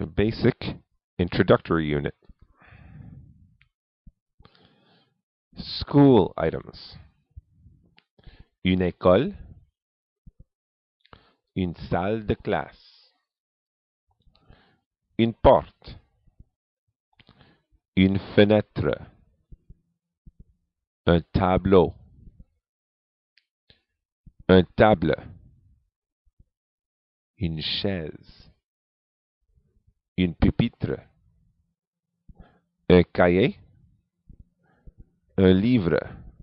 A basic introductory unit. School items. Une école. Une salle de classe. Une porte. Une fenêtre. Un tableau. Un table. Une chaise. Une pupitre. Un cahier. Un livre.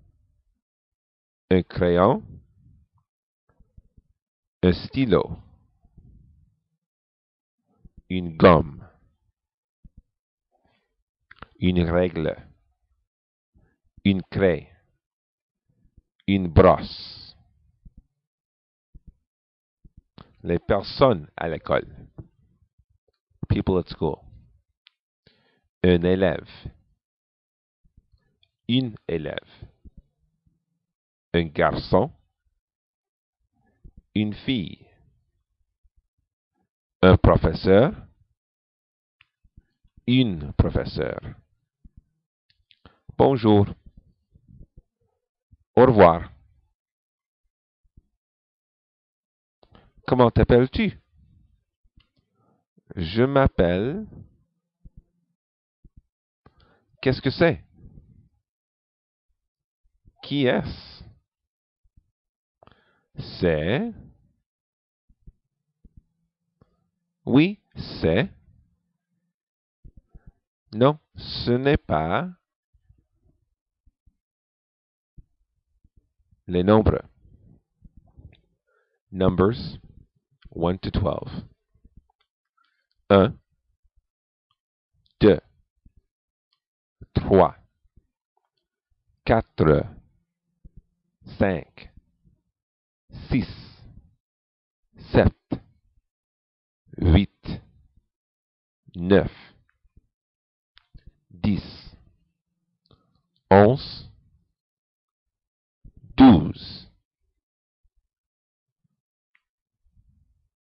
Un crayon. Un stylo. Une gomme. Une règle. Une craie. Une brosse. Les personnes à l'école. People at school. Un élève. Une élève. Un garçon. Une fille. Un professeur. Une professeure. Bonjour. Au revoir. Comment t'appelles-tu? Je m'appelle. Qu'est-ce que c'est? Qui est-ce? C'est. Oui, c'est. Non, ce n'est pas. Les nombres. Numbers 1 to 12. 1, 2, 3, 4, 5, 6, 7, 8, 9, 10, 11,